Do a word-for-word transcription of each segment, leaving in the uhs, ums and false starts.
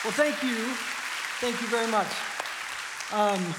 Well, thank you. Thank you very much. Um,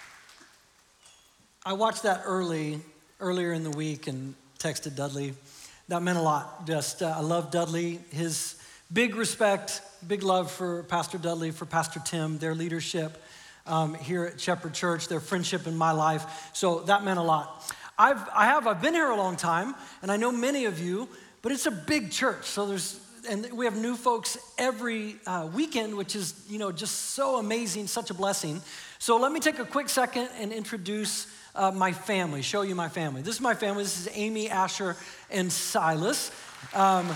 I watched that early, earlier in the week and texted Dudley. That meant a lot. Just, uh, I love Dudley. His big respect, big love for Pastor Dudley, for Pastor Tim, their leadership um, here at Shepherd Church, their friendship in my life. So that meant a lot. I've, I have, I've been here a long time, and I know many of you, but it's a big church. So there's, and we have new folks every uh, weekend, which is, you know, just so amazing, such a blessing. So let me take a quick second and introduce uh, my family, show you my family. This is my family. This is Amy, Asher, and Silas. Um,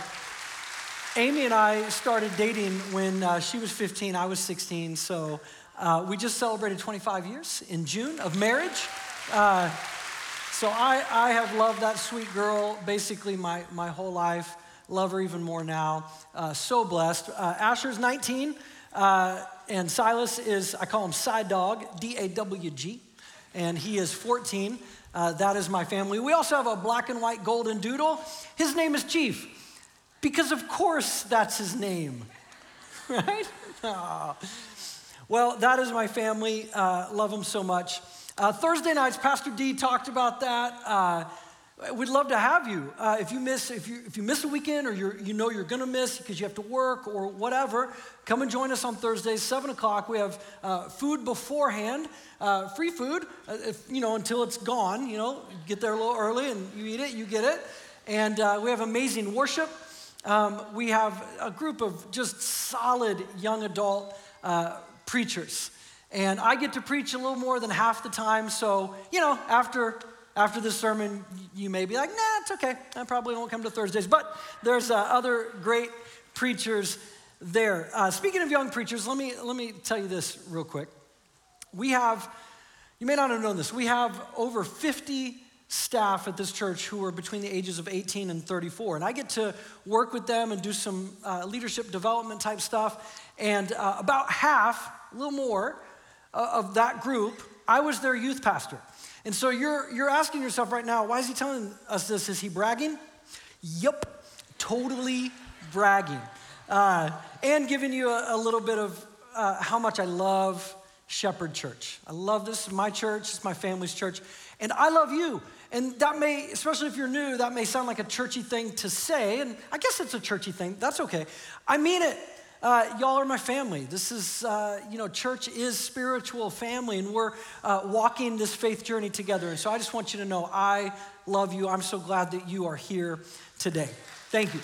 Amy and I started dating when uh, she was fifteen, I was sixteen. So uh, we just celebrated twenty-five years in June of marriage. Uh, so I, I have loved that sweet girl basically my, my whole life. Love her even more now. Uh, so blessed. Uh, Asher's nineteen, uh, and Silas is, I call him Side Dog, D A W G, and he is fourteen. Uh, that is my family. We also have a black and white golden doodle. His name is Chief, because of course that's his name, right? Oh. Well, that is my family. Uh, love them so much. Uh, Thursday nights, Pastor D talked about that. Uh, We'd love to have you. Uh, if you miss, if you if you miss a weekend, or you're, you know you're gonna miss because you have to work or whatever, come and join us on Thursdays, seven o'clock. We have uh, food beforehand, uh, free food. Uh, if you know until it's gone, you know, you get there a little early and you eat it, you get it. And uh, we have amazing worship. Um, we have a group of just solid young adult uh, preachers, and I get to preach a little more than half the time. So you know, after. After this sermon, you may be like, nah, it's okay. I probably won't come to Thursdays. But there's uh, other great preachers there. Uh, speaking of young preachers, let me let me tell you this real quick. We have, you may not have known this, we have over fifty staff at this church who are between the ages of eighteen and thirty-four. And I get to work with them and do some uh, leadership development type stuff. And uh, about half, a little more, uh, of that group, I was their youth pastor. And so you're you're asking yourself right now, why is he telling us this? Is he bragging? Yep, totally bragging. Uh, and giving you a, a little bit of uh, how much I love Shepherd Church. I love this. It's my church. It's my family's church. And I love you. And that may, especially if you're new, that may sound like a churchy thing to say. And I guess it's a churchy thing. That's okay. I mean it. Uh, y'all are my family. This is, uh, you know, church is spiritual family, and we're uh, walking this faith journey together. And so I just want you to know I love you. I'm so glad that you are here today. Thank you.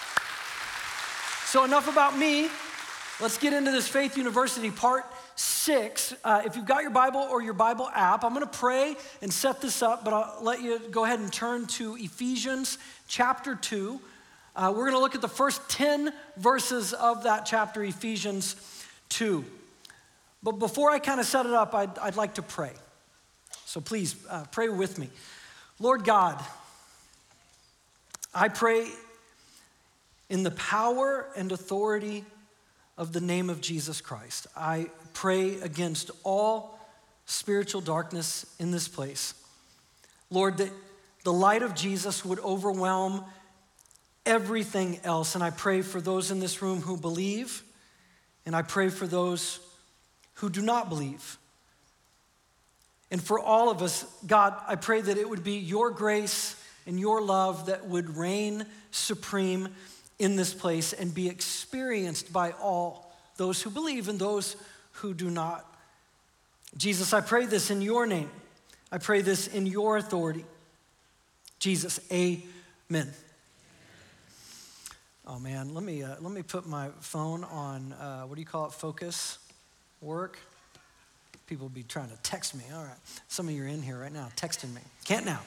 So enough about me. Let's get into this Faith University part six. Uh, if you've got your Bible or your Bible app, I'm going to pray and set this up, but I'll let you go ahead and turn to Ephesians chapter two. Uh, we're going to look at the first ten verses of that chapter, Ephesians two. But before I kind of set it up, I'd, I'd like to pray. So please uh, pray with me. Lord God, I pray in the power and authority of the name of Jesus Christ. I pray against all spiritual darkness in this place. Lord, that the light of Jesus would overwhelm everything else. And I pray for those in this room who believe, and I pray for those who do not believe. And for all of us, God, I pray that it would be your grace and your love that would reign supreme in this place and be experienced by all those who believe and those who do not. Jesus, I pray this in your name. I pray this in your authority. Jesus, amen. Oh man, let me uh, let me put my phone on, uh, what do you call it, focus, work? People will be trying to text me. All right, some of you are in here right now texting me. Can't now.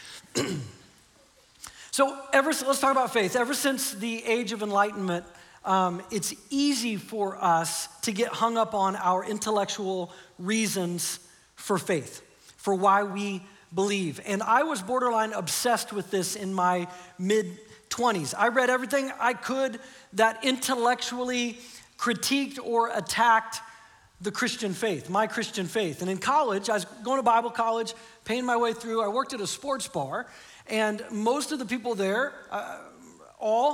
So ever, let's talk about faith. Ever since the age of enlightenment, um, it's easy for us to get hung up on our intellectual reasons for faith, for why we believe. And I was borderline obsessed with this in my mid twenties. I read everything I could that intellectually critiqued or attacked the Christian faith, my Christian faith. And in college, I was going to Bible college, paying my way through. I worked at a sports bar, and most of the people there, uh, all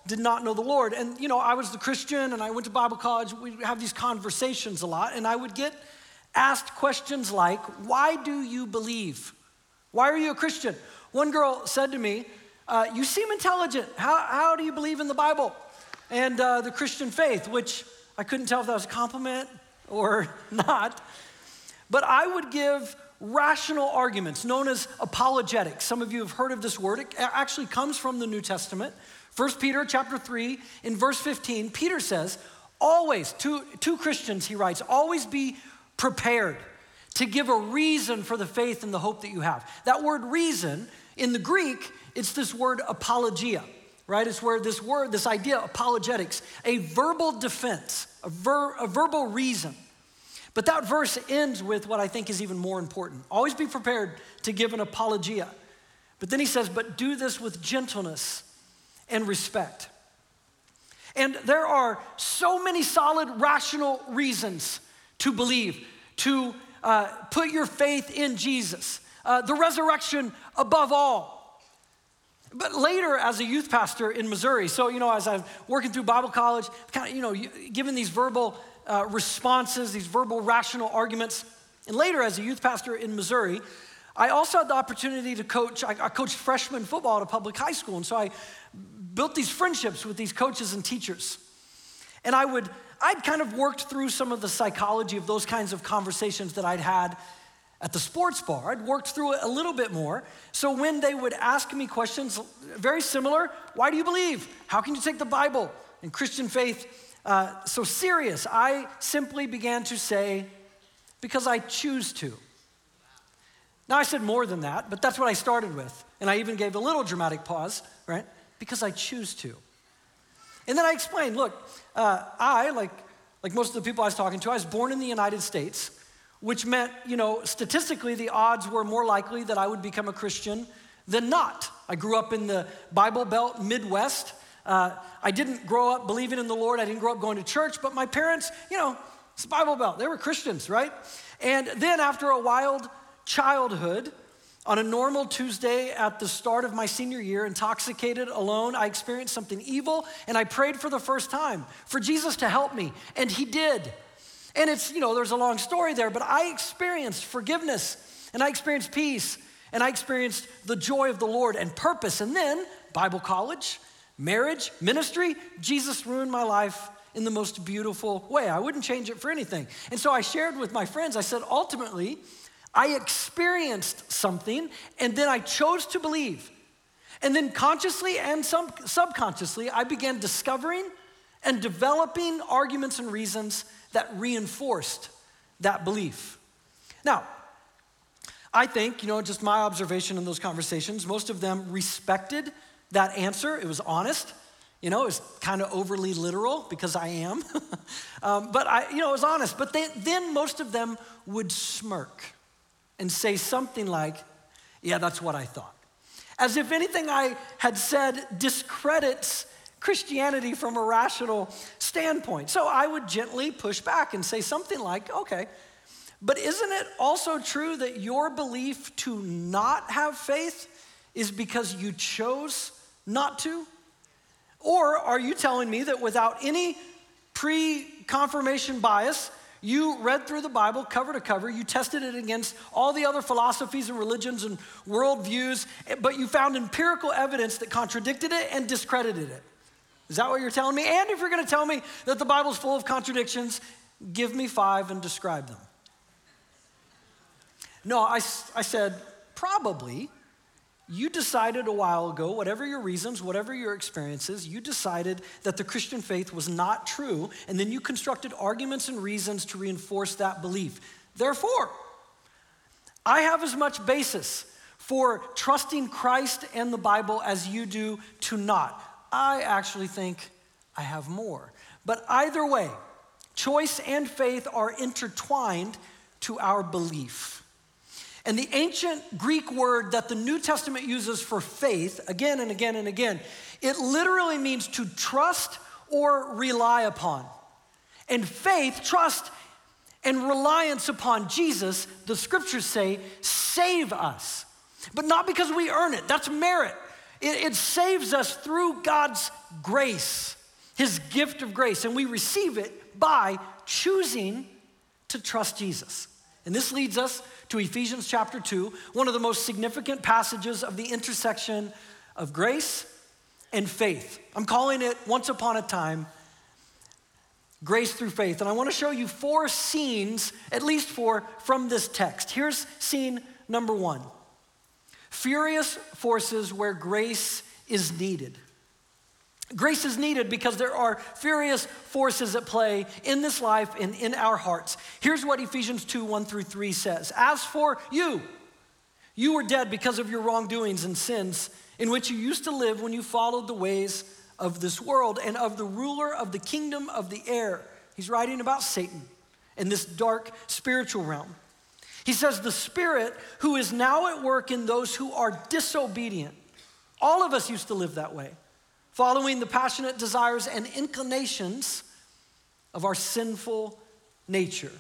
did not know the Lord. And, you know, I was the Christian and I went to Bible college. We'd have these conversations a lot, and I would get asked questions like, why do you believe? Why are you a Christian? One girl said to me, uh, you seem intelligent. How, how do you believe in the Bible and uh, the Christian faith? Which I couldn't tell if that was a compliment or not. But I would give rational arguments known as apologetics. Some of you have heard of this word. It actually comes from the New Testament. First Peter chapter three, in verse fifteen, Peter says, always, to, to Christians, he writes, always be prepared to give a reason for the faith and the hope that you have. That word reason, in the Greek, it's this word apologia, right? It's where this word, this idea, apologetics, a verbal defense, a, ver, a verbal reason. But that verse ends with what I think is even more important. Always be prepared to give an apologia. But then he says, but do this with gentleness and respect. And there are so many solid, rational reasons to believe, to uh, put your faith in Jesus, uh, the resurrection above all. But later, as a youth pastor in Missouri, so, you know, as I'm working through Bible college, kind of, you know, given these verbal uh, responses, these verbal rational arguments, and later as a youth pastor in Missouri, I also had the opportunity to coach, I, I coached freshman football at a public high school, and so I built these friendships with these coaches and teachers. And I would, I'd kind of worked through some of the psychology of those kinds of conversations that I'd had at the sports bar. I'd worked through it a little bit more. So when they would ask me questions very similar, why do you believe? How can you take the Bible and Christian faith uh, so serious? I simply began to say, because I choose to. Now I said more than that, but that's what I started with. And I even gave a little dramatic pause, right? Because I choose to. And then I explained, look, uh, I, like, like most of the people I was talking to, I was born in the United States, which meant, you know, statistically, the odds were more likely that I would become a Christian than not. I grew up in the Bible Belt Midwest. Uh, I didn't grow up believing in the Lord. I didn't grow up going to church, but my parents, you know, it's the Bible Belt. They were Christians, right? And then after a wild childhood, on a normal Tuesday at the start of my senior year, intoxicated, alone, I experienced something evil, and I prayed for the first time for Jesus to help me, and he did. And it's, you know, there's a long story there, but I experienced forgiveness, and I experienced peace, and I experienced the joy of the Lord and purpose. And then Bible college, marriage, ministry, Jesus ruined my life in the most beautiful way. I wouldn't change it for anything. And so I shared with my friends, I said, ultimately, I experienced something, and then I chose to believe. And then consciously and some subconsciously, I began discovering and developing arguments and reasons that reinforced that belief. Now, I think, you know, just my observation in those conversations, most of them respected that answer. It was honest. You know, it was kind of overly literal because I am. um, but I, you know, it was honest. But they, then most of them would smirk and say something like, yeah, that's what I thought. As if anything I had said discredits Christianity from a rational standpoint. So I would gently push back and say something like, okay, but isn't it also true that your belief to not have faith is because you chose not to? Or are you telling me that without any pre-confirmation bias, you read through the Bible cover to cover, you tested it against all the other philosophies and religions and worldviews, but you found empirical evidence that contradicted it and discredited it? Is that what you're telling me? And if you're gonna tell me that the Bible's full of contradictions, give me five and describe them. No, I, I said, probably. You decided a while ago, whatever your reasons, whatever your experiences, you decided that the Christian faith was not true, and then you constructed arguments and reasons to reinforce that belief. Therefore, I have as much basis for trusting Christ and the Bible as you do to not. I actually think I have more. But either way, choice and faith are intertwined to our belief. And the ancient Greek word that the New Testament uses for faith, again and again and again, it literally means to trust or rely upon. And faith, trust, and reliance upon Jesus, the scriptures say, save us. But not because we earn it. That's merit. It, it saves us through God's grace, his gift of grace, and we receive it by choosing to trust Jesus. And this leads us to Ephesians chapter two, one of the most significant passages of the intersection of grace and faith. I'm calling it Once Upon a Time, Grace Through Faith. And I want to show you four scenes, at least four, from this text. Here's scene number one. Furious forces where grace is needed. Grace is needed because there are furious forces at play in this life and in our hearts. Here's what Ephesians two, one through three says. As for you, you were dead because of your wrongdoings and sins in which you used to live when you followed the ways of this world and of the ruler of the kingdom of the air. He's writing about Satan in this dark spiritual realm. He says, the Spirit who is now at work in those who are disobedient. All of us used to live that way, following the passionate desires and inclinations of our sinful nature.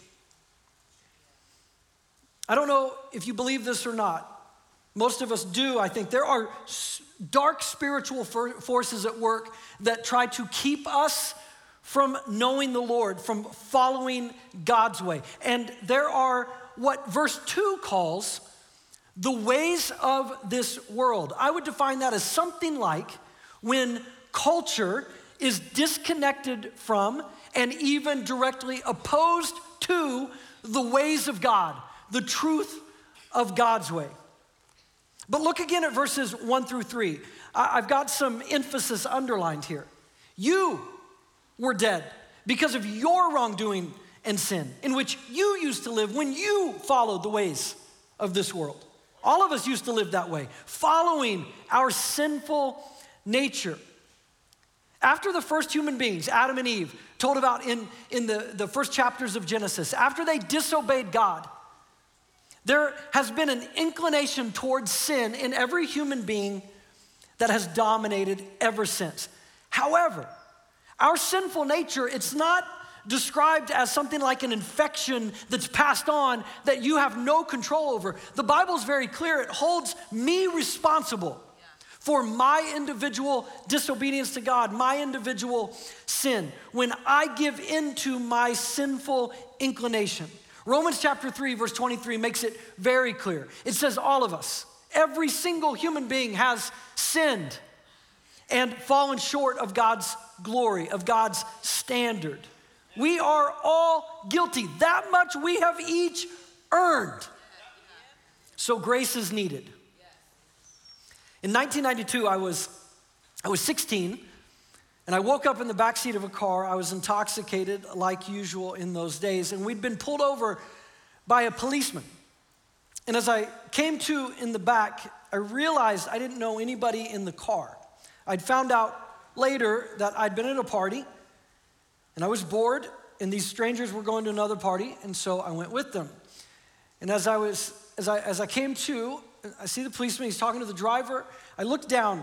I don't know if you believe this or not. Most of us do, I think. There are dark spiritual forces at work that try to keep us from knowing the Lord, from following God's way. And there are what verse two calls the ways of this world. I would define that as something like when culture is disconnected from and even directly opposed to the ways of God, the truth of God's way. But look again at verses one through three. I've got some emphasis underlined here. You were dead because of your wrongdoing and sin, in which you used to live when you followed the ways of this world. All of us used to live that way, following our sinful nature. After the first human beings, Adam and Eve, told about in, in the, the first chapters of Genesis, after they disobeyed God, there has been an inclination towards sin in every human being that has dominated ever since. However, our sinful nature, it's not described as something like an infection that's passed on that you have no control over. The Bible's very clear. It holds me responsible for my individual disobedience to God, my individual sin, when I give into my sinful inclination. Romans chapter three, verse twenty-three makes it very clear. It says all of us, every single human being has sinned and fallen short of God's glory, of God's standard. We are all guilty. That much we have each earned. So grace is needed. In nineteen ninety-two, I was, I was sixteen, and I woke up in the backseat of a car. I was intoxicated like usual in those days, and we'd been pulled over by a policeman. And as I came to in the back, I realized I didn't know anybody in the car. I'd found out later that I'd been at a party, and I was bored, and these strangers were going to another party, and so I went with them. And as I was, as I, as I came to, I see the policeman, he's talking to the driver. I looked down,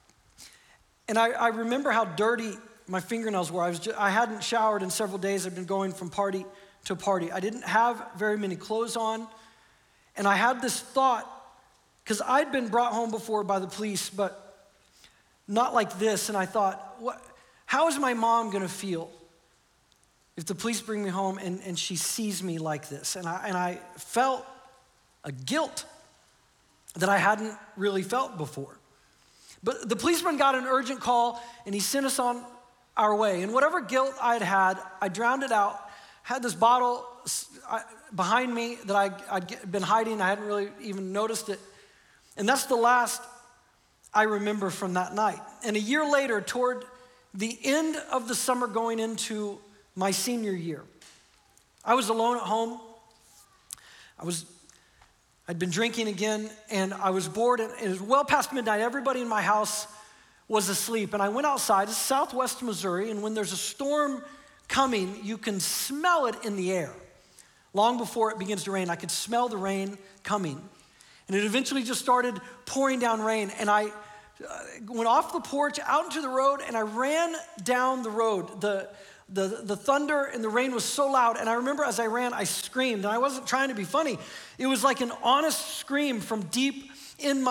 and I, I remember how dirty my fingernails were. I, was just, I hadn't showered in several days. I'd been going from party to party. I didn't have very many clothes on, and I had this thought, because I'd been brought home before by the police, but not like this, and I thought, what, how is my mom gonna feel if the police bring me home and, and she sees me like this? And I, and I felt a guilt that I hadn't really felt before. But the policeman got an urgent call, and he sent us on our way. And whatever guilt I'd had, I drowned it out, had this bottle behind me that I, I'd been hiding. I hadn't really even noticed it. And that's the last I remember from that night. And a year later, toward the end of the summer going into my senior year, I was alone at home. I was, I'd been drinking again, and I was bored, and it was well past midnight. Everybody in my house was asleep, and I went outside. It's southwest Missouri, and when there's a storm coming, you can smell it in the air. Long before it begins to rain, I could smell the rain coming. And it eventually just started pouring down rain, and I went off the porch out into the road, and I ran down the road. The, the, the thunder and the rain was so loud, and I remember as I ran, I screamed, and I wasn't trying to be funny. It was like an honest scream from deep in my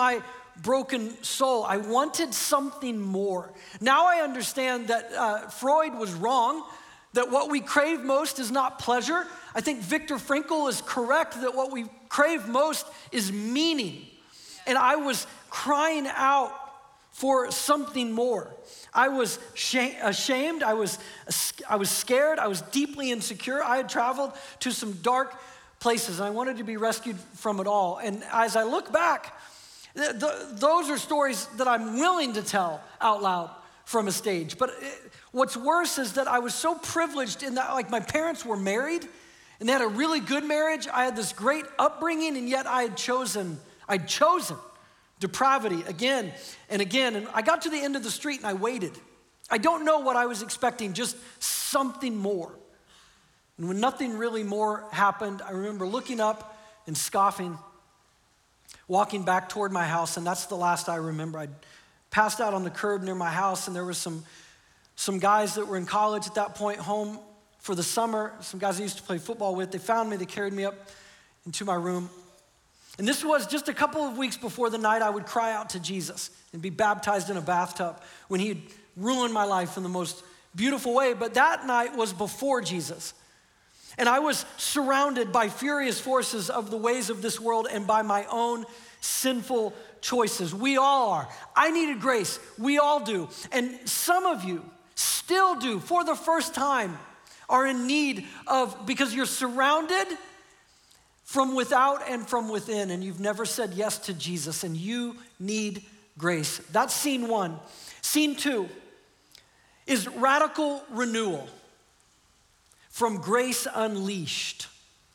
broken soul. I wanted something more. Now I understand that uh, Freud was wrong, that what we crave most is not pleasure. I think Viktor Frankl is correct that what we crave most is meaning. And I was crying out for something more. I was ashamed, I was, I was scared, I was deeply insecure. I had traveled to some dark places and I wanted to be rescued from it all. And as I look back, th- th- those are stories that I'm willing to tell out loud from a stage. But it, what's worse is that I was so privileged in that, like, my parents were married and they had a really good marriage. I had this great upbringing, and yet I had chosen, I'd chosen depravity again and again. And I got to the end of the street and I waited. I don't know what I was expecting, just something more. And when nothing really more happened, I remember looking up and scoffing, walking back toward my house, and that's the last I remember. I passed out on the curb near my house, and there were some, some guys that were in college at that point, home for the summer, some guys I used to play football with. They found me, they carried me up into my room. And this was just a couple of weeks before the night I would cry out to Jesus and be baptized in a bathtub when he had ruined my life in the most beautiful way. But that night was before Jesus. And I was surrounded by furious forces of the ways of this world and by my own sinful choices. We all are. I needed grace. We all do. And some of you still do, for the first time, are in need of, because you're surrounded from without and from within, and you've never said yes to Jesus, and you need grace. That's scene one. Scene two is radical renewal from grace unleashed.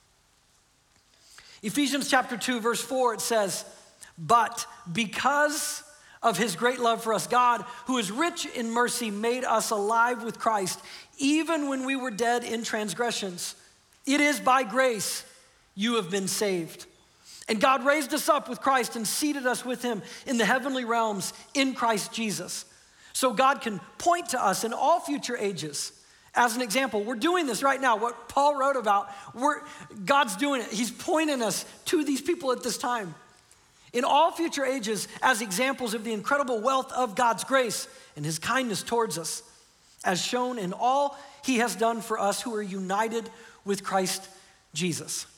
Ephesians chapter two, verse four, it says, "But because of his great love for us, God, who is rich in mercy, made us alive with Christ, even when we were dead in transgressions. It is by grace you have been saved. And God raised us up with Christ and seated us with him in the heavenly realms in Christ Jesus. So God can point to us in all future ages as an example. We're doing this right now. What Paul wrote about, we're, God's doing it. He's pointing us to these people at this time. In all future ages as examples of the incredible wealth of God's grace and his kindness towards us, as shown in all he has done for us who are united with Christ Jesus."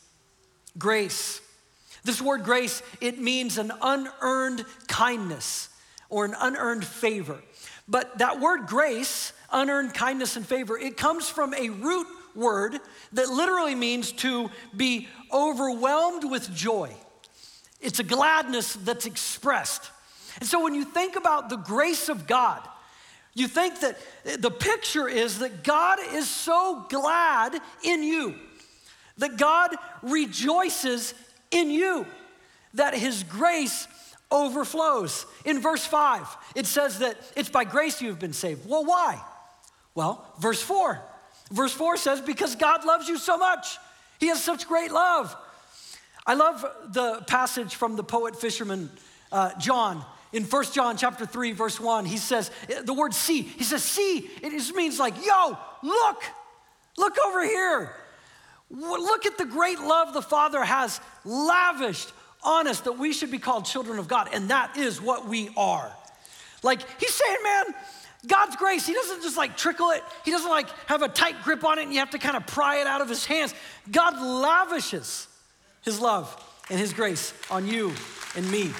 Grace. This word grace, it means an unearned kindness or an unearned favor. But that word grace, unearned kindness and favor, it comes from a root word that literally means to be overwhelmed with joy. It's a gladness that's expressed. And so when you think about the grace of God, you think that the picture is that God is so glad in you, that God rejoices in you, that his grace overflows. In verse five, it says that it's by grace you have been saved. Well, why? Well, verse four. Verse four says, because God loves you so much. He has such great love. I love the passage from the poet fisherman uh, John. In First John chapter three, verse one, he says, the word see, he says, see, it just means like, yo, look, look over here. Look at the great love the Father has lavished on us that we should be called children of God, and that is what we are. Like, he's saying, man, God's grace, he doesn't just like trickle it. He doesn't like have a tight grip on it and you have to kind of pry it out of his hands. God lavishes his love and his grace on you and me.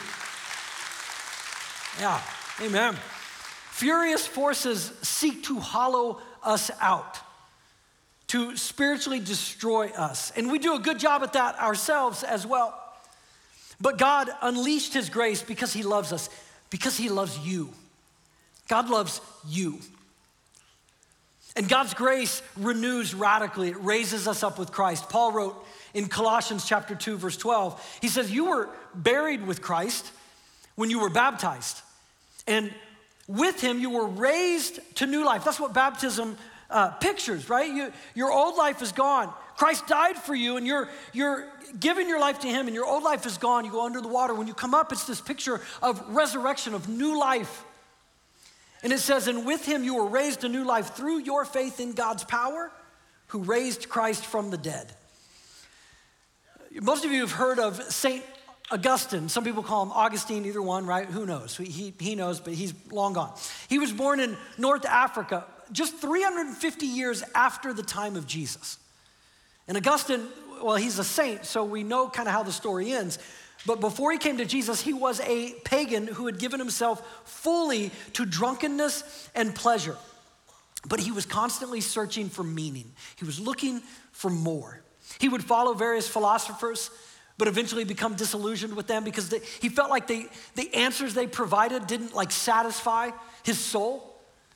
Yeah, amen. Furious forces seek to hollow us out, to spiritually destroy us. And we do a good job at that ourselves as well. But God unleashed his grace because he loves us, because he loves you. God loves you. And God's grace renews radically. It raises us up with Christ. Paul wrote in Colossians chapter two, verse twelve, he says, you were buried with Christ when you were baptized. And with him, you were raised to new life. That's what baptism uh, pictures, right? You, your old life is gone. Christ died for you, and you're, you're giving your life to him, and your old life is gone. You go under the water. When you come up, it's this picture of resurrection, of new life. And it says, and with him you were raised to new life through your faith in God's power, who raised Christ from the dead. Most of you have heard of Saint Augustine, some people call him Augustine, either one, right? Who knows? He, he knows, but he's long gone. He was born in North Africa just three hundred fifty years after the time of Jesus. And Augustine, well, he's a saint, so we know kind of how the story ends. But before he came to Jesus, he was a pagan who had given himself fully to drunkenness and pleasure. But he was constantly searching for meaning. He was looking for more. He would follow various philosophers, but eventually become disillusioned with them because they, he felt like they, the answers they provided didn't like satisfy his soul.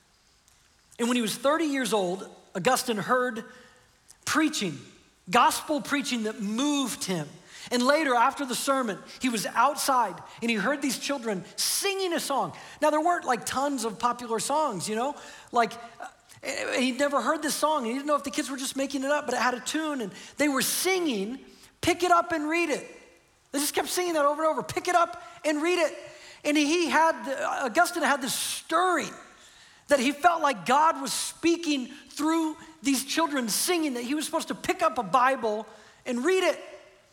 And when he was thirty years old, Augustine heard preaching, gospel preaching that moved him. And later, after the sermon, he was outside and he heard these children singing a song. Now, there weren't like tons of popular songs, you know? Like, uh, he'd never heard this song. He didn't know if the kids were just making it up, but it had a tune and they were singing, "Pick it up and read it." They just kept singing that over and over. Pick it up and read it. And he had, Augustine had this stirring that he felt like God was speaking through these children singing, that he was supposed to pick up a Bible and read it.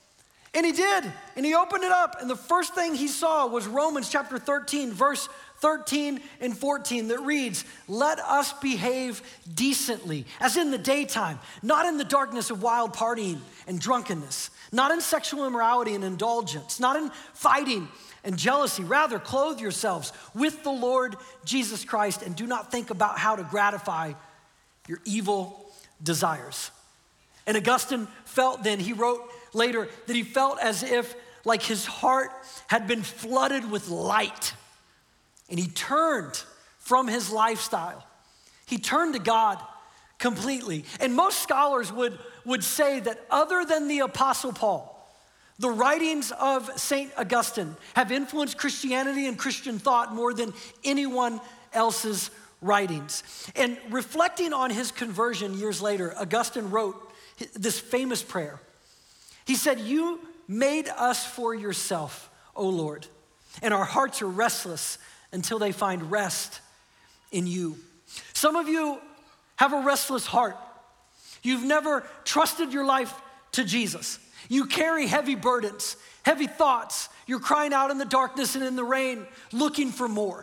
And he did, and he opened it up, and the first thing he saw was Romans chapter thirteen, verse thirteen and fourteen that reads, "Let us behave decently, as in the daytime, not in the darkness of wild partying and drunkenness, not in sexual immorality and indulgence, not in fighting and jealousy. Rather, clothe yourselves with the Lord Jesus Christ and do not think about how to gratify your evil desires." And Augustine felt then, he wrote later, that he felt as if like his heart had been flooded with light. And he turned from his lifestyle. He turned to God completely. And most scholars would, would say that other than the Apostle Paul, the writings of Saint Augustine have influenced Christianity and Christian thought more than anyone else's writings. And reflecting on his conversion years later, Augustine wrote this famous prayer. He said, "You made us for yourself, O Lord, and our hearts are restless until they find rest in you." Some of you have a restless heart. You've never trusted your life to Jesus. You carry heavy burdens, heavy thoughts. You're crying out in the darkness and in the rain, looking for more.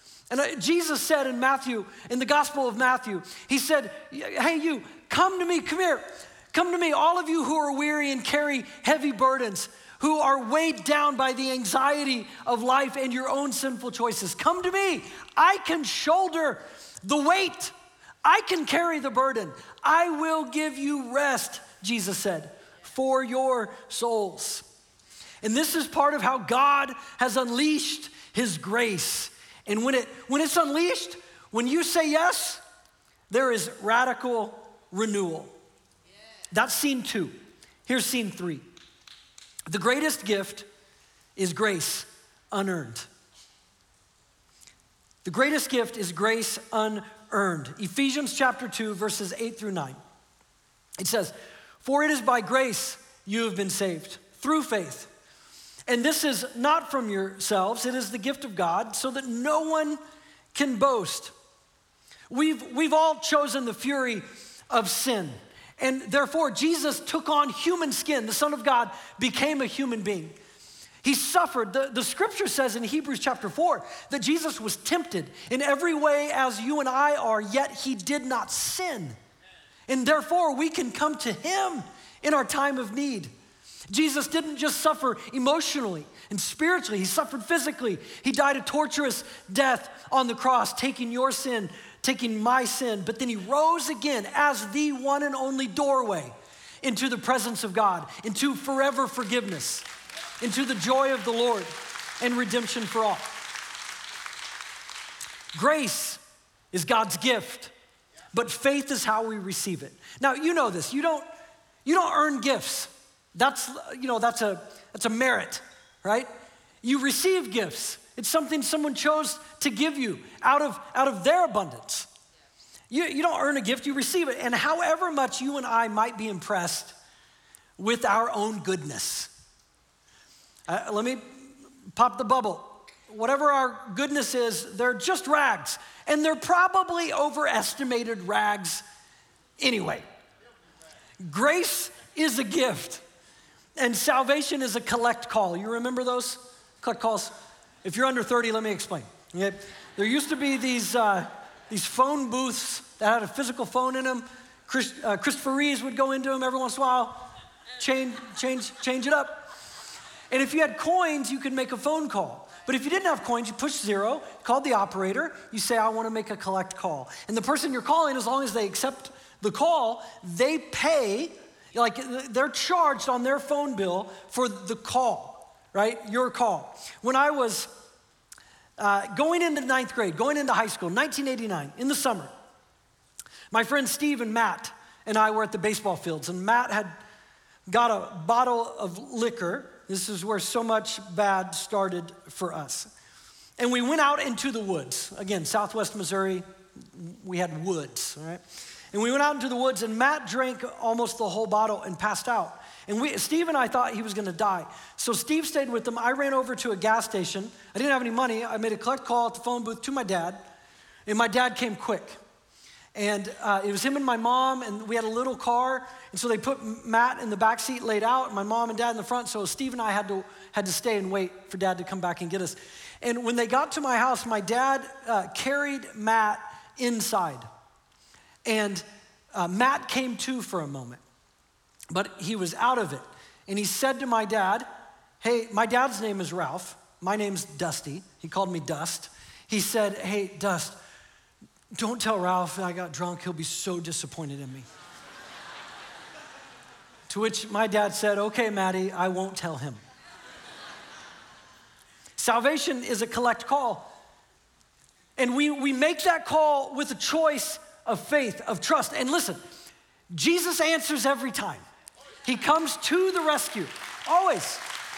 And Jesus said in Matthew, in the Gospel of Matthew, he said, "Hey, you, come to me, come here. Come to me, all of you who are weary and carry heavy burdens, who are weighed down by the anxiety of life and your own sinful choices. Come to me. I can shoulder the weight. I can carry the burden. I will give you rest," Jesus said, "for your souls." And this is part of how God has unleashed his grace. And when it when it's unleashed, when you say yes, there is radical renewal. That's scene two. Here's scene three. The greatest gift is grace unearned. The greatest gift is grace unearned. Ephesians chapter two, verses eight through nine. It says, "For it is by grace you have been saved, through faith. And this is not from yourselves, it is the gift of God, so that no one can boast." We've, we've all chosen the fury of sin. And therefore, Jesus took on human skin. The Son of God became a human being. He suffered. The, the scripture says in Hebrews chapter four that Jesus was tempted in every way as you and I are, yet he did not sin. And therefore, we can come to him in our time of need. Jesus didn't just suffer emotionally and spiritually. He suffered physically. He died a torturous death on the cross, taking your sin, taking my sin, but then he rose again as the one and only doorway into the presence of God, into forever forgiveness, into the joy of the Lord and redemption for all. Grace is God's gift, but faith is how we receive it. Now, you know this. You don't, you don't earn gifts. That's, you know, that's a, that's a merit, right? You receive gifts. It's something someone chose to give you out of, out of their abundance. You, you don't earn a gift, you receive it. And however much you and I might be impressed with our own goodness, uh, let me pop the bubble. Whatever our goodness is, they're just rags. And they're probably overestimated rags anyway. Grace is a gift. And salvation is a collect call. You remember those collect calls? If you're under thirty, let me explain. Okay? There used to be these, uh, these phone booths that had a physical phone in them. Chris, uh, Christopher Reeves would go into them every once in a while, change, change, change it up. And if you had coins, you could make a phone call. But if you didn't have coins, you push zero, called the operator, you say, I want to make a collect call. And the person you're calling, as long as they accept the call, they pay, like they're charged on their phone bill for the call, right? Your call. When I was uh, going into ninth grade, going into high school, nineteen eighty-nine, in the summer, my friends Steve and Matt and I were at the baseball fields, and Matt had got a bottle of liquor. This is where so much bad started for us. And we went out into the woods. Again, Southwest Missouri, we had woods, all right? And we went out into the woods, and Matt drank almost the whole bottle and passed out. And we, Steve and I thought he was gonna die. So Steve stayed with them. I ran over to a gas station. I didn't have any money. I made a collect call at the phone booth to my dad, and my dad came quick. And uh, it was him and my mom, and we had a little car. And so they put Matt in the back seat, laid out, and my mom and dad in the front. So Steve and I had to had to stay and wait for dad to come back and get us. And when they got to my house, my dad uh, carried Matt inside. And uh, Matt came to for a moment, but he was out of it. And he said to my dad, hey, my dad's name is Ralph. My name's Dusty. He called me Dust. He said, hey, Dust, don't tell Ralph I got drunk. He'll be so disappointed in me. To which my dad said, okay, Maddie, I won't tell him. Salvation is a collect call. And we, we make that call with a choice of faith, of trust. And listen, Jesus answers every time. He comes to the rescue, always.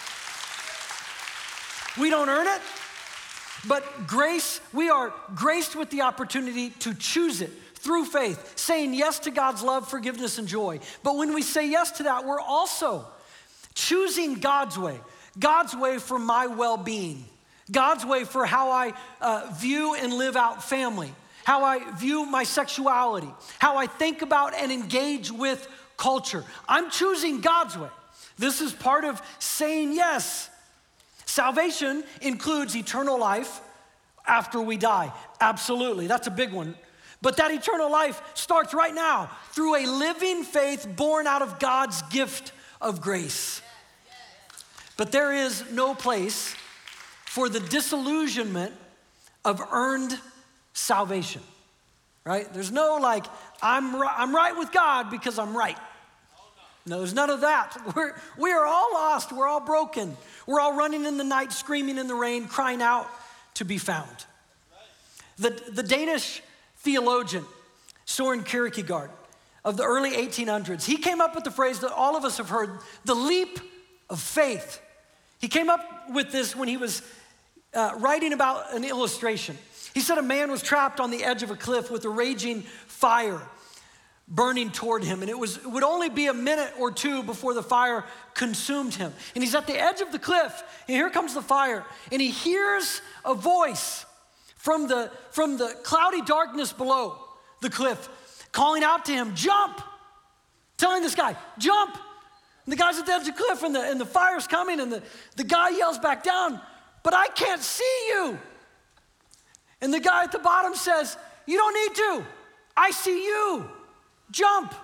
We don't earn it. But grace, we are graced with the opportunity to choose it through faith, saying yes to God's love, forgiveness, and joy. But when we say yes to that, we're also choosing God's way, God's way for my well-being, God's way for how I uh, view and live out family, how I view my sexuality, how I think about and engage with culture. I'm choosing God's way. This is part of saying yes. Salvation includes eternal life after we die. Absolutely, that's a big one. But that eternal life starts right now through a living faith born out of God's gift of grace. But there is no place for the disillusionment of earned salvation, right? There's no like, I'm, I'm right with God because I'm right. No, there's none of that. We're, we are all lost. We're all broken. We're all running in the night, screaming in the rain, crying out to be found. The, the Danish theologian, Søren Kierkegaard, of the early eighteen hundreds, he came up with the phrase that all of us have heard, the leap of faith. He came up with this when he was uh, writing about an illustration. He said a man was trapped on the edge of a cliff with a raging fire burning toward him, and it was it would only be a minute or two before the fire consumed him. And he's at the edge of the cliff, and here comes the fire, and he hears a voice from the from the cloudy darkness below the cliff, calling out to him, "Jump!" Telling this guy, "Jump!" And the guy's at the edge of the cliff, and the and the fire's coming, and the, the guy yells back down, "But I can't see you." And the guy at the bottom says, "You don't need to. I see you. Jump."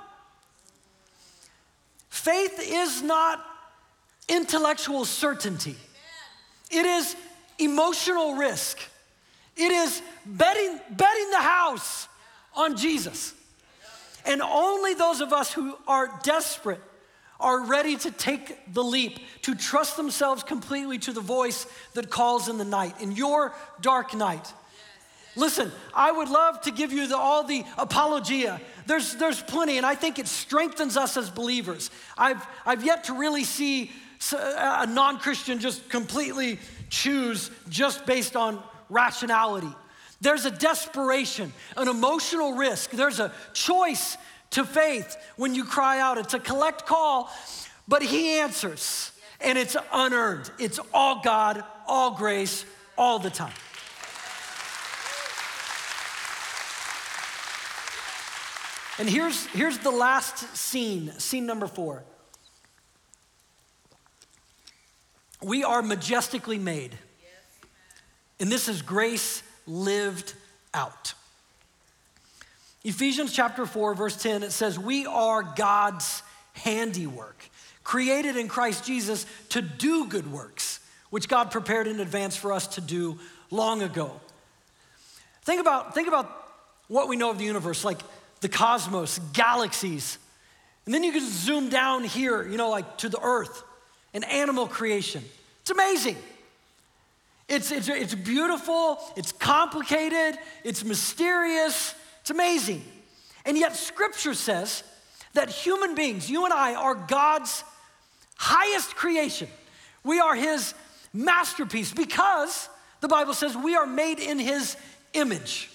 Faith is not intellectual certainty. It is emotional risk. It is betting, betting the house on Jesus. And only those of us who are desperate are ready to take the leap, to trust themselves completely to the voice that calls in the night, in your dark night. Listen, I would love to give you the, all the apologia. There's, there's plenty, and I think it strengthens us as believers. I've, I've yet to really see a non-Christian just completely choose just based on rationality. There's a desperation, an emotional risk. There's a choice to faith when you cry out. It's a collect call, but he answers, and it's unearned. It's all God, all grace, all the time. And here's, here's the last scene, scene number four. We are majestically made. And this is grace lived out. Ephesians chapter four, verse ten, it says, we are God's handiwork, created in Christ Jesus to do good works, which God prepared in advance for us to do long ago. Think about, think about what we know of the universe, like the cosmos, galaxies. And then you can zoom down here, you know, like to the earth and animal creation. It's amazing. It's, it's, it's beautiful, it's complicated, it's mysterious, it's amazing. And yet Scripture says that human beings, you and I, are God's highest creation. We are His masterpiece because the Bible says we are made in His image.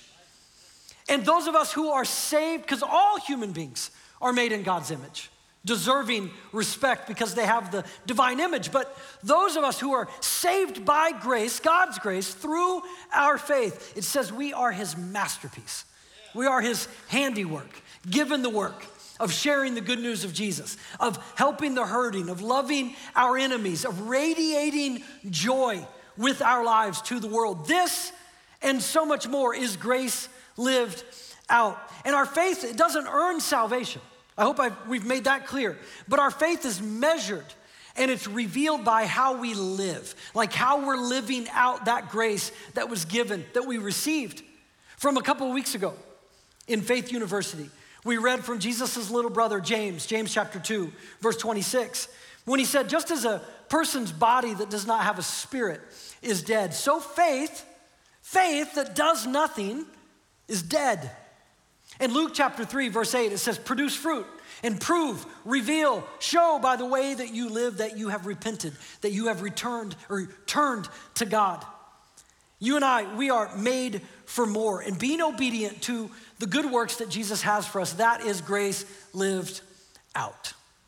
And those of us who are saved, because all human beings are made in God's image, deserving respect because they have the divine image. But those of us who are saved by grace, God's grace, through our faith, it says we are His masterpiece. We are His handiwork, given the work of sharing the good news of Jesus, of helping the hurting, of loving our enemies, of radiating joy with our lives to the world. This and so much more is grace lived out. And our faith, it doesn't earn salvation. I hope I've, we've made that clear. But our faith is measured and it's revealed by how we live, like how we're living out that grace that was given, that we received. From a couple of weeks ago in Faith University, we read from Jesus' little brother, James, James chapter two, verse twenty-six, when he said, just as a person's body that does not have a spirit is dead, so faith, faith that does nothing is dead. In Luke chapter three, verse eight, it says, produce fruit and prove, reveal, show by the way that you live that you have repented, that you have returned or turned to God. You and I, we are made for more. And being obedient to the good works that Jesus has for us, that is grace lived out.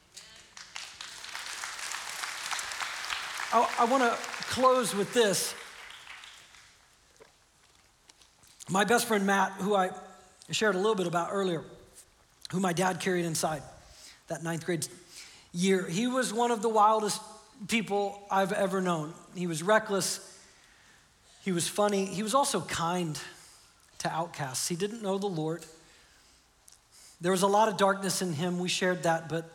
I, I want to close with this. My best friend Matt, who I shared a little bit about earlier, who my dad carried inside that ninth grade year, he was one of the wildest people I've ever known. He was reckless. He was funny. He was also kind to outcasts. He didn't know the Lord. There was a lot of darkness in him. We shared that, but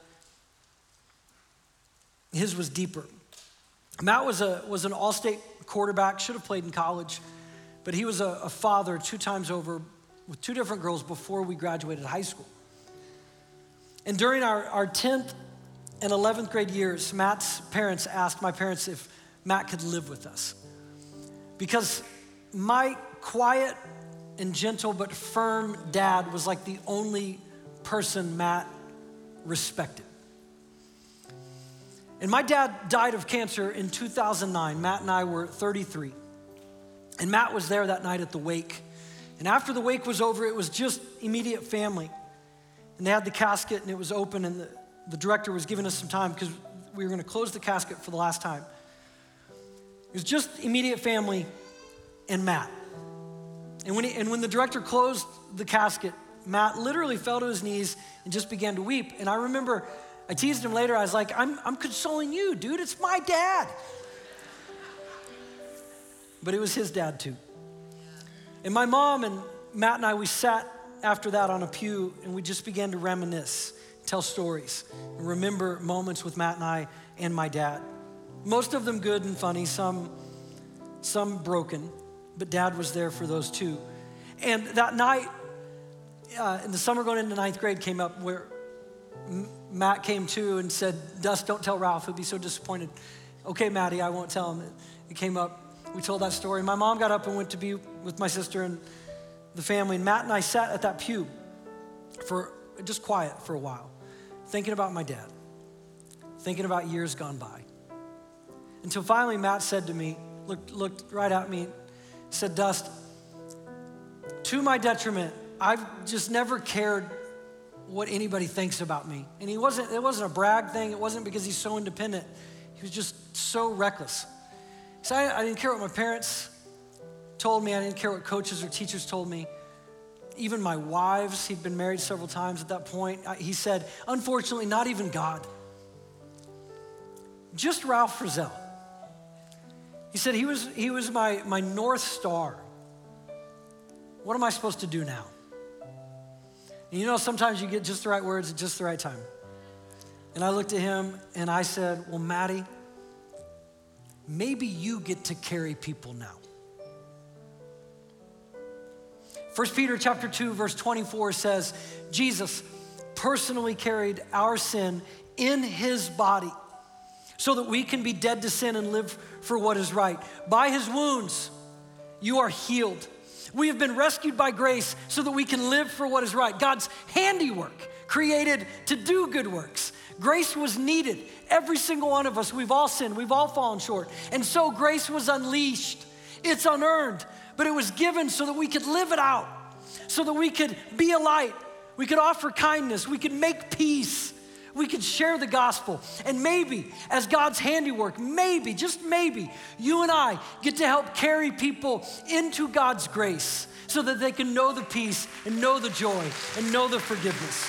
his was deeper. Matt was a was an all-state quarterback, should have played in college, but he was a, a father two times over with two different girls before we graduated high school. And during our, our tenth and eleventh grade years, Matt's parents asked my parents if Matt could live with us. Because my quiet and gentle but firm dad was like the only person Matt respected. And my dad died of cancer in two thousand nine. Matt and I were thirty-three. And Matt was there that night at the wake. And after the wake was over, it was just immediate family. And they had the casket and it was open, and the, the director was giving us some time because we were gonna close the casket for the last time. It was just immediate family and Matt. And when, he, and when the director closed the casket, Matt literally fell to his knees and just began to weep. And I remember, I teased him later, I was like, I'm, I'm consoling you, dude, it's my dad. But it was his dad too. And my mom and Matt and I, we sat after that on a pew and we just began to reminisce, tell stories, and remember moments with Matt and I and my dad. Most of them good and funny, some, some broken, but dad was there for those too. And that night, uh, in the summer going into ninth grade came up where M- Matt came to and said, Dust, don't tell Ralph, he'll be so disappointed. Okay, Maddie, I won't tell him. It came up, we told that story. My mom got up and went to be with my sister and the family, and Matt and I sat at that pew for just quiet for a while, thinking about my dad, thinking about years gone by. Until finally Matt said to me, looked, looked right at me, said, Dust, to my detriment, I've just never cared what anybody thinks about me. And he wasn't, it wasn't a brag thing. It wasn't because he's so independent. He was just so reckless. So I, I didn't care what my parents told me. I didn't care what coaches or teachers told me. Even my wives, he'd been married several times at that point. I, he said, unfortunately, not even God. Just Ralph Frizzell He said he was, he was my, my North Star. What am I supposed to do now? And you know, sometimes you get just the right words at just the right time. And I looked at him and I said, well, Maddie, maybe you get to carry people now. First Peter chapter two, verse twenty-four says, Jesus personally carried our sin in his body so that we can be dead to sin and live for what is right. By his wounds, you are healed. We have been rescued by grace so that we can live for what is right. God's handiwork, created to do good works. Grace was needed. Every single one of us, we've all sinned, we've all fallen short. And so grace was unleashed. It's unearned, but it was given so that we could live it out, so that we could be a light, we could offer kindness, we could make peace, we could share the gospel. And maybe, as God's handiwork, maybe, just maybe, you and I get to help carry people into God's grace so that they can know the peace and know the joy and know the forgiveness.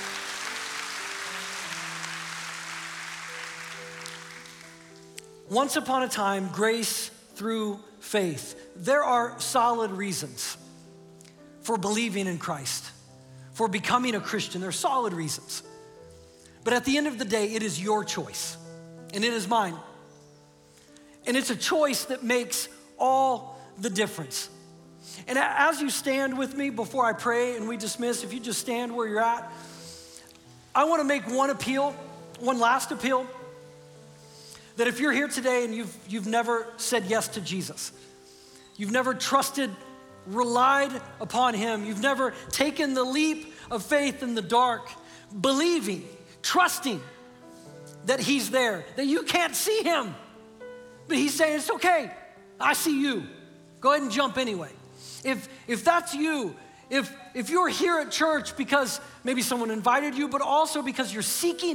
Once upon a time, grace through faith. There are solid reasons for believing in Christ, for becoming a Christian. There are solid reasons. But at the end of the day, it is your choice, and it is mine. And it's a choice that makes all the difference. And as you stand with me before I pray and we dismiss, if you just stand where you're at, I want to make one appeal, one last appeal, that if you're here today and you've, you've never said yes to Jesus, you've never trusted, relied upon him, you've never taken the leap of faith in the dark, believing, trusting that he's there, that you can't see him, but he's saying, it's okay, I see you. Go ahead and jump anyway. If, if that's you, if, if you're here at church because maybe someone invited you, but also because you're seeking,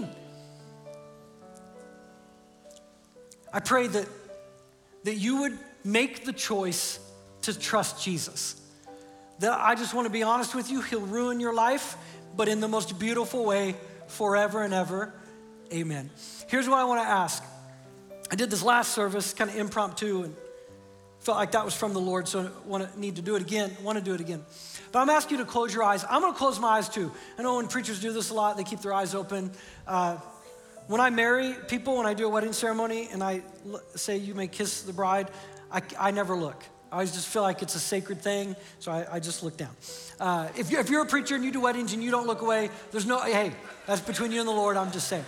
I pray that, that you would make the choice to trust Jesus. That I just want to be honest with you, he'll ruin your life, but in the most beautiful way, forever and ever, amen. Here's what I want to ask. I did this last service, kind of impromptu, and felt like that was from the Lord, so I want to need to do it again, want to do it again. But I'm asking you to close your eyes. I'm going to close my eyes too. I know when preachers do this a lot, they keep their eyes open. Uh, when I marry people, when I do a wedding ceremony, and I l- say you may kiss the bride, I, I never look. I always just feel like it's a sacred thing, so I, I just look down. Uh, if, you, if you're a preacher and you do weddings and you don't look away, there's no, hey, that's between you and the Lord, I'm just saying.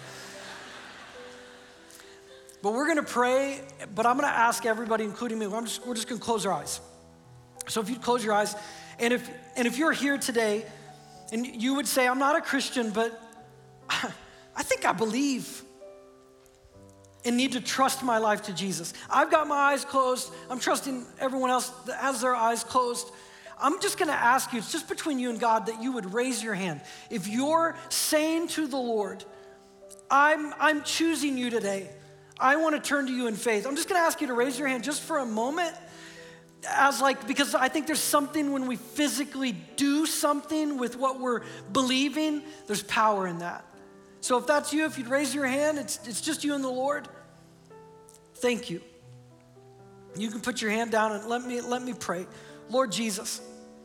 But we're gonna pray, but I'm gonna ask everybody, including me, I'm just, we're just gonna close our eyes. So if you'd close your eyes, and if, and if you're here today, and you would say, I'm not a Christian, but I think I believe and need to trust my life to Jesus. I've got my eyes closed. I'm trusting everyone else that has their eyes closed. I'm just gonna ask you, it's just between you and God, that you would raise your hand. If you're saying to the Lord, I'm, I'm choosing you today, I wanna turn to you in faith. I'm just gonna ask you to raise your hand just for a moment, as like, because I think there's something when we physically do something with what we're believing, there's power in that. So if that's you, if you'd raise your hand, it's, it's just you and the Lord. Thank you. You can put your hand down and let me, let me pray. Lord Jesus,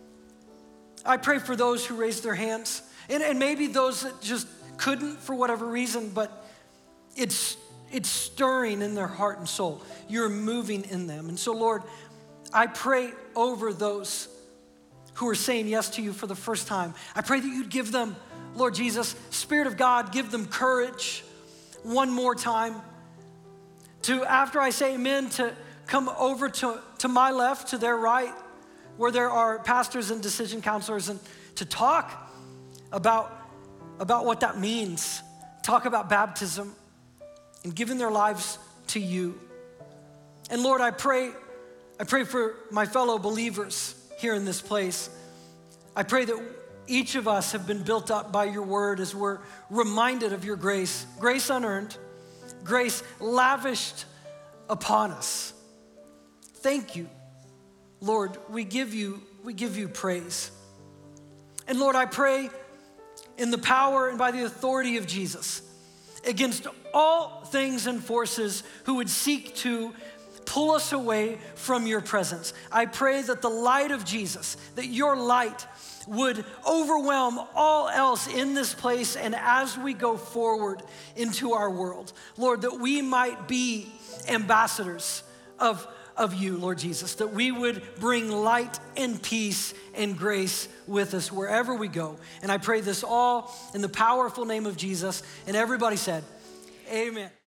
I pray for those who raised their hands, and, and maybe those that just couldn't for whatever reason, but it's, it's stirring in their heart and soul. You're moving in them. And so Lord, I pray over those who are saying yes to you for the first time. I pray that you'd give them, Lord Jesus, Spirit of God, give them courage one more time to, after I say amen, to come over to, to my left, to their right, where there are pastors and decision counselors, and to talk about, about what that means, talk about baptism and giving their lives to you. And Lord, I pray, I pray for my fellow believers here in this place. I pray that each of us have been built up by your word as we're reminded of your grace, grace unearned, grace lavished upon us. Thank you, Lord. We give you, we give you praise. And Lord, I pray in the power and by the authority of Jesus against all things and forces who would seek to pull us away from your presence. I pray that the light of Jesus, that your light would overwhelm all else in this place and as we go forward into our world. Lord, that we might be ambassadors of, of you, Lord Jesus, that we would bring light and peace and grace with us wherever we go. And I pray this all in the powerful name of Jesus. And everybody said, amen.